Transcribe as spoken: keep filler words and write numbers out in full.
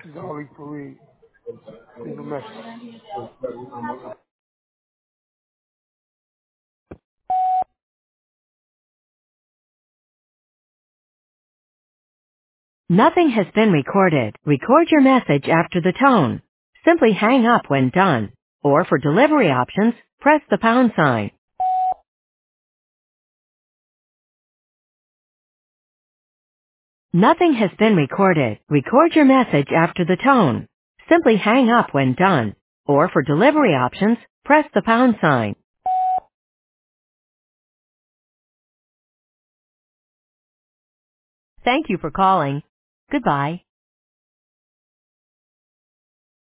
Zali Fareed. Leave a message. Nothing has been recorded. Record your message after the tone. Simply hang up when done. Or for delivery options, press the pound sign. Nothing has been recorded. Record your message after the tone. Simply hang up when done. Or for delivery options, press the pound sign. Thank you for calling. Goodbye.